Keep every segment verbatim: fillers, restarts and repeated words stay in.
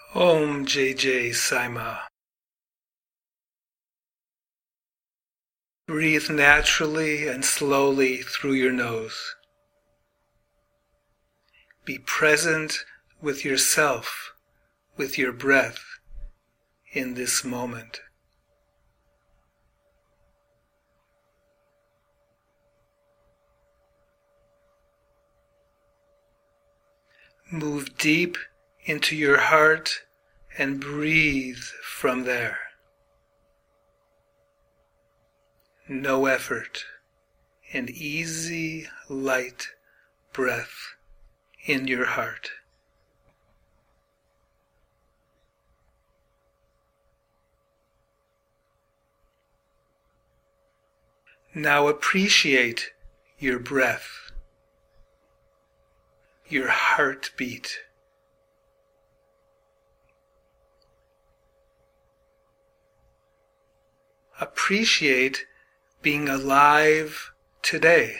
Om J J Saima. Breathe naturally and slowly through your nose. Be present with yourself, with your breath, in this moment. Move deep into your heart and breathe from there. No effort, an easy, light breath in your heart. Now appreciate your breath, your heartbeat. Appreciate being alive today.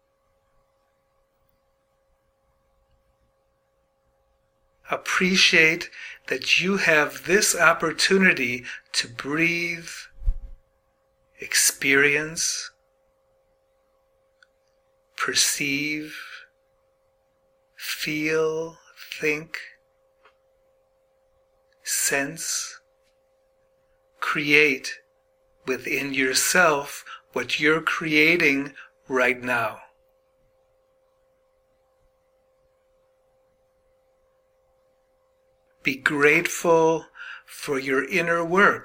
Appreciate that you have this opportunity to breathe, experience, perceive, feel, think, sense, create within yourself what you're creating right now. Be grateful for your inner work,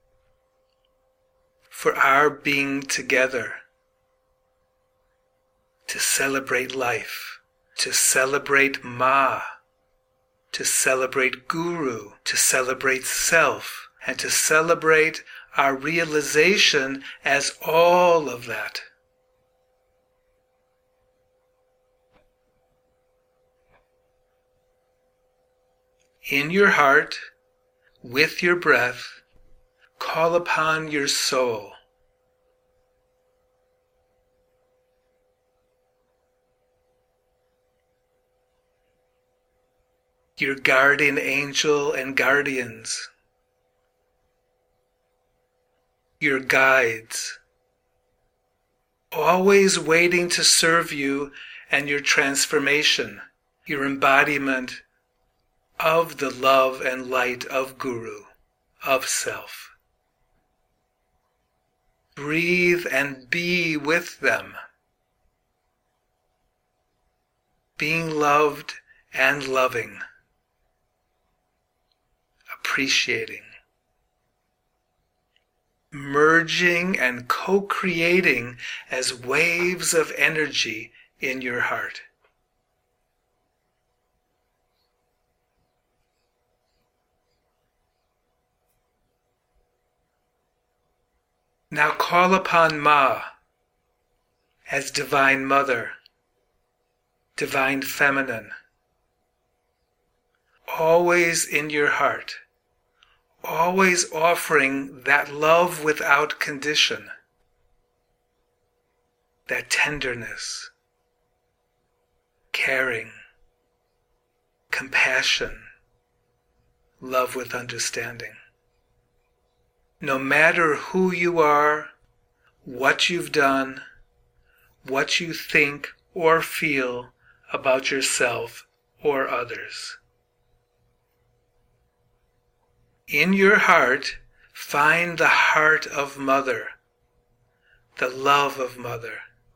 for our being together, to celebrate life, to celebrate Ma, to celebrate Guru, to celebrate self, and to celebrate our realization as all of that. In your heart, with your breath, call upon your soul. Your guardian angel and guardians, your guides, always waiting to serve you and your transformation, your embodiment of the love and light of Guru, of self. Breathe and be with them, being loved and loving, appreciating, merging and co-creating as waves of energy in your heart. Now call upon Ma as Divine Mother, Divine Feminine, always in your heart, always offering that love without condition, that tenderness, caring, compassion, love with understanding. No matter who you are, what you've done, what you think or feel about yourself or others. In your heart, find the heart of Mother, the love of Mother.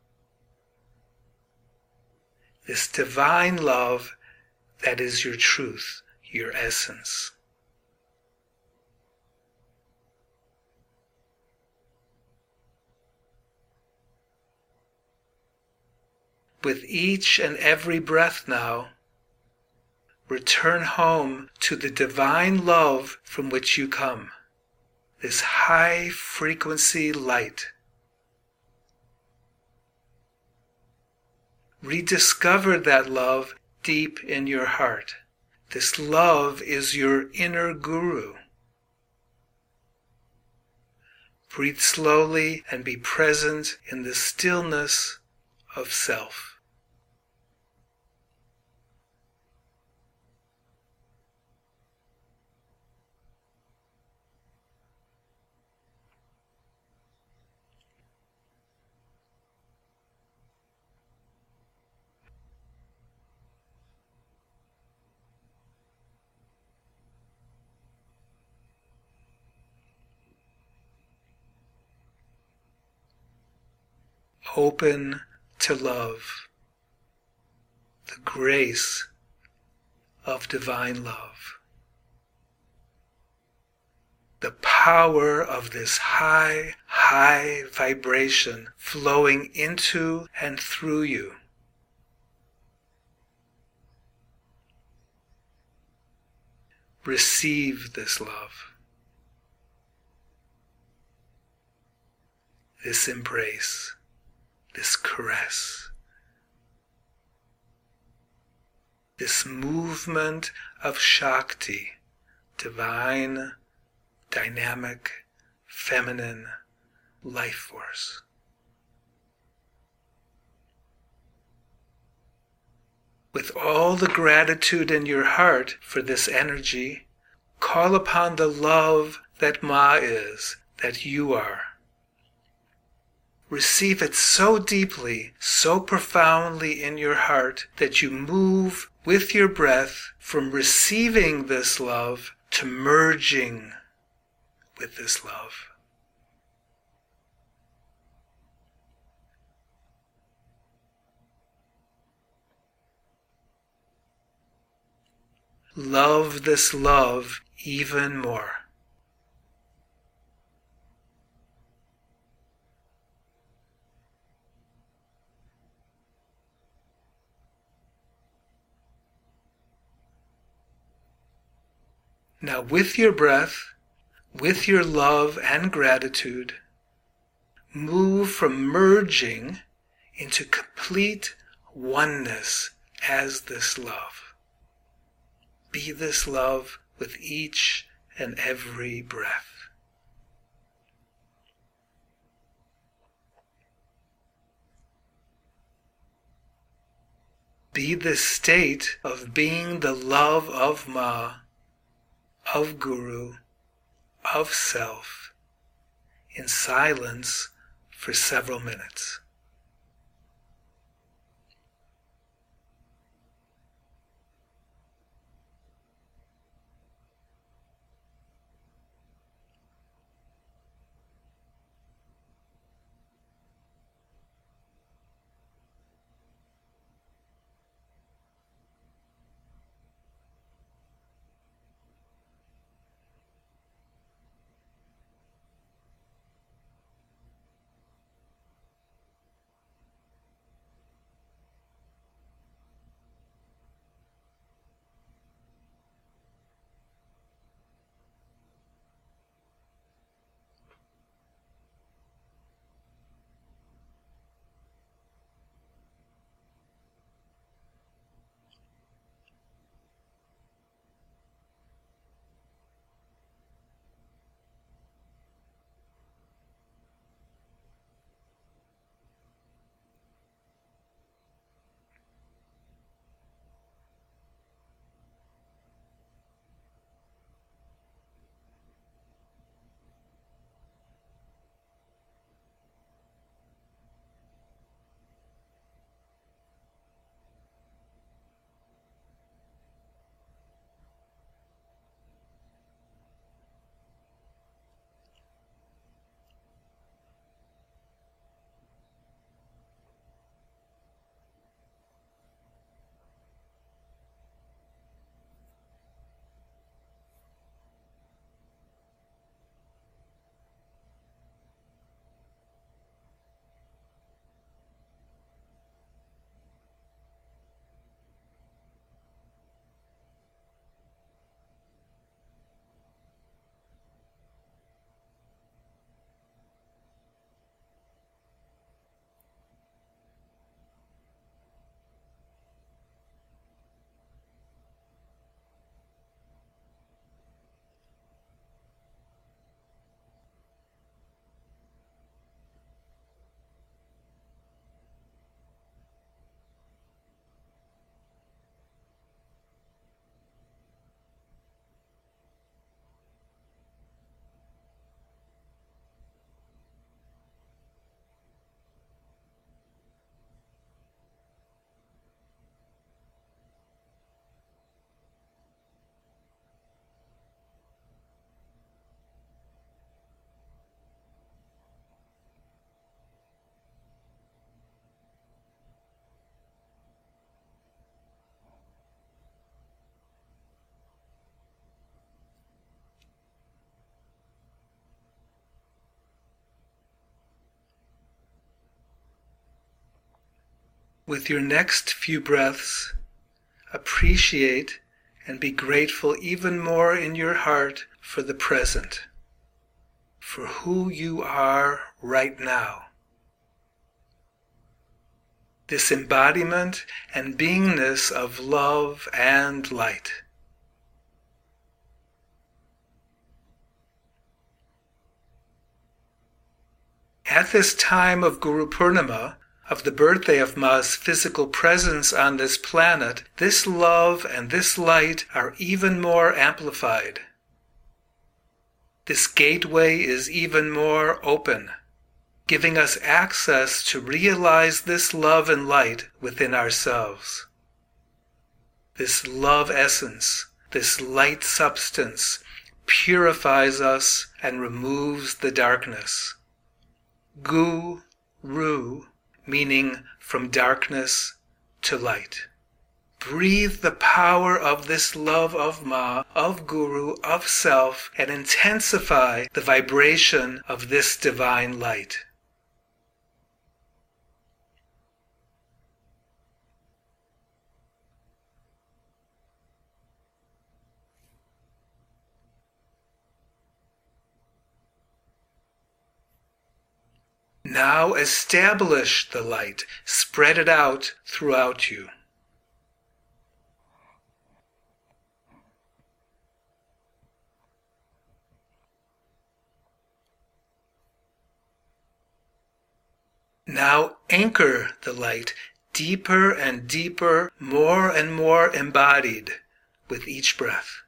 This divine love that is your truth, your essence. With each and every breath now, return home to the divine love from which you come, this high frequency light. Rediscover that love deep in your heart. This love is your inner Guru. Breathe slowly and be present in the stillness of self. open to love, the grace of divine love. The power of this high, high vibration flowing into and through you. Receive this love, this embrace, this caress, this movement of Shakti, divine, dynamic, feminine life force. With all the gratitude in your heart for this energy, call upon the love that Ma is, that you are. Receive it so deeply, so profoundly in your heart that you move with your breath from receiving this love to merging with this love. Love this love even more. Now, with your breath, with your love and gratitude, move from merging into complete oneness as this love. Be this love with each and every breath. Be this state of being the love of Ma, of Guru, of self, in silence for several minutes. With your next few breaths, appreciate and be grateful even more in your heart for the present, for who you are right now. This embodiment and beingness of love and light. At this time of Guru Purnima, of the birthday of Ma's physical presence on this planet, this love and this light are even more amplified. This gateway is even more open, giving us access to realize this love and light within ourselves. This love essence, this light substance, purifies us and removes the darkness. Gu-ru, meaning from darkness to light. Breathe the power of this love of Ma, of Guru, of Self, and intensify the vibration of this divine light. Now establish the light, spread it out throughout you. Now anchor the light deeper and deeper, more and more embodied with each breath.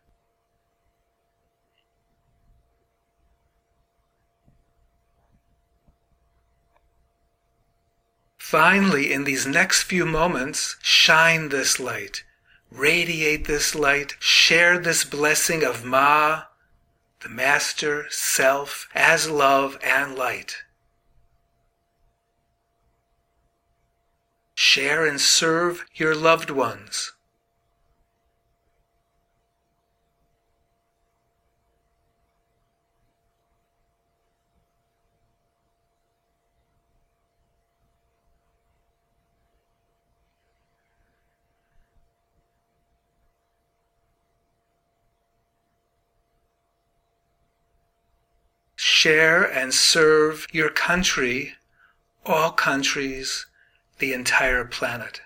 Finally, in these next few moments, shine this light, radiate this light, share this blessing of Ma, the Master, Self, as love and light. Share and serve your loved ones. Share and serve your country, all countries, the entire planet.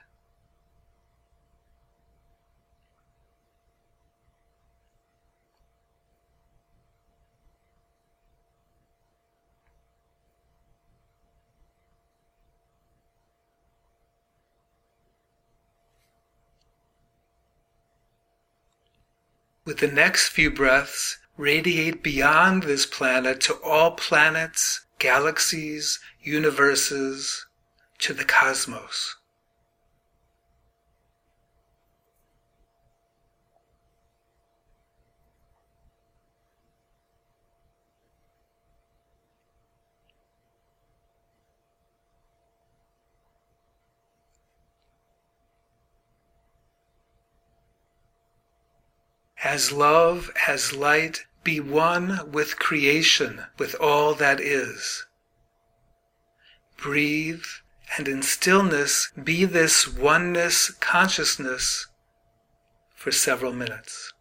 With the next few breaths, radiate beyond this planet to all planets, galaxies, universes, to the cosmos. As love, as light, be one with creation, with all that is. Breathe, and in stillness be this oneness consciousness for several minutes.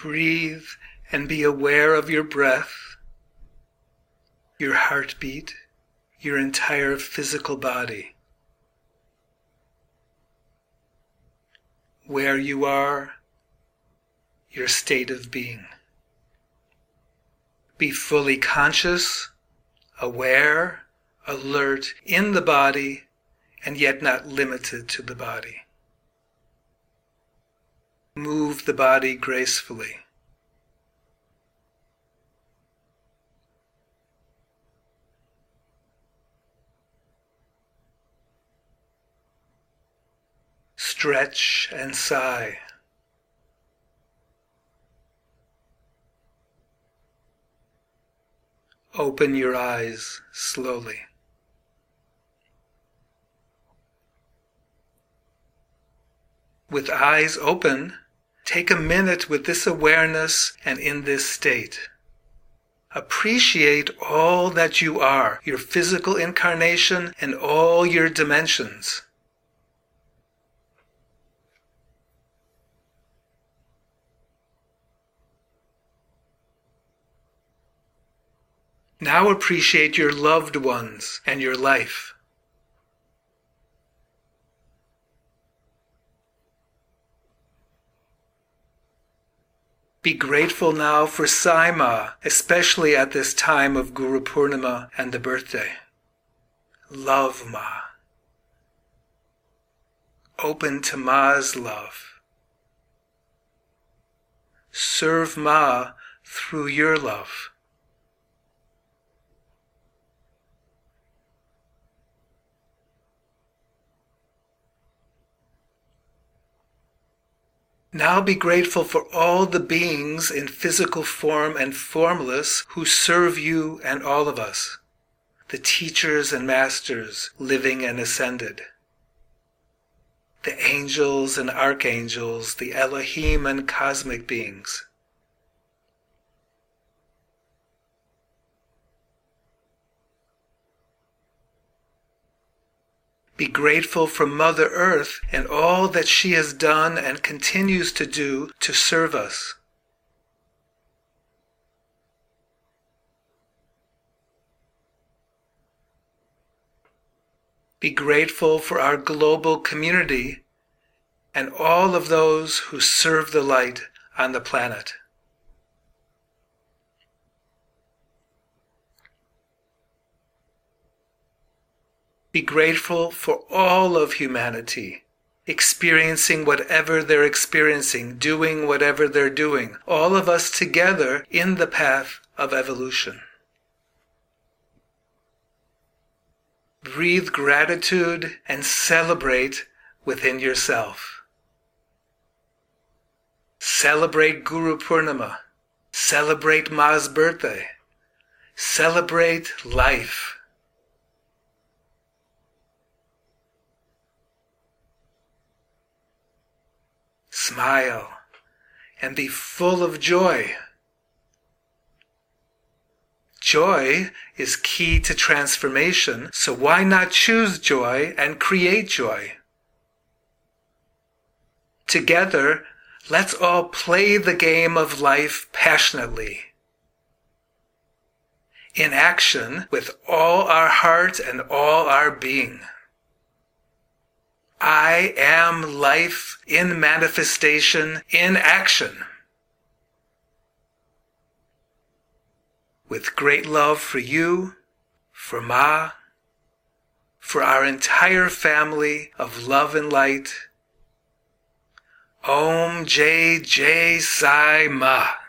Breathe and be aware of your breath, your heartbeat, your entire physical body. Where you are, your state of being. Be fully conscious, aware, alert in the body, and yet not limited to the body. Move the body gracefully. Stretch and sigh. Open your eyes slowly. With eyes open, take a minute with this awareness and in this state. Appreciate all that you are, your physical incarnation and all your dimensions. Now appreciate your loved ones and your life. Be grateful now for Sai Ma, especially at this time of Guru Purnima and the birthday. Love Ma. Open to Ma's love. Serve Ma through your love. Now be grateful for all the beings in physical form and formless who serve you and all of us, the teachers and masters, living and ascended, the angels and archangels, the Elohim and cosmic beings. Be grateful for Mother Earth and all that she has done and continues to do to serve us. Be grateful for our global community and all of those who serve the light on the planet. Be grateful for all of humanity, experiencing whatever they're experiencing, doing whatever they're doing, all of us together in the path of evolution. Breathe gratitude and celebrate within yourself. Celebrate Guru Purnima. Celebrate Ma's birthday. Celebrate life. Smile and be full of joy. Joy is key to transformation, so why not choose joy and create joy? Together, let's all play the game of life passionately. In action with all our heart and all our being. I am life in manifestation, in action. With great love for you, for Ma, for our entire family of love and light. Om Jai Jai Sai Ma.